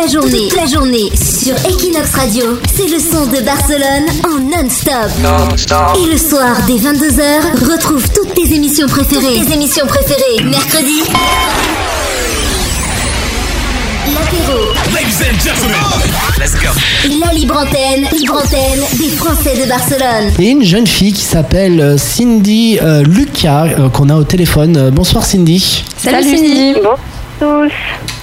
Toute la journée sur Equinox Radio, c'est le son de Barcelone en non-stop. Et le soir, dès 22h, retrouve toutes tes émissions préférées. Mercredi, l'apéro. Ladies and gentlemen, let's go. La libre antenne des Français de Barcelone. Et une jeune fille qui s'appelle Cindy Lucas qu'on a au téléphone. Bonsoir Cindy. Salut Cindy. Bonjour tous.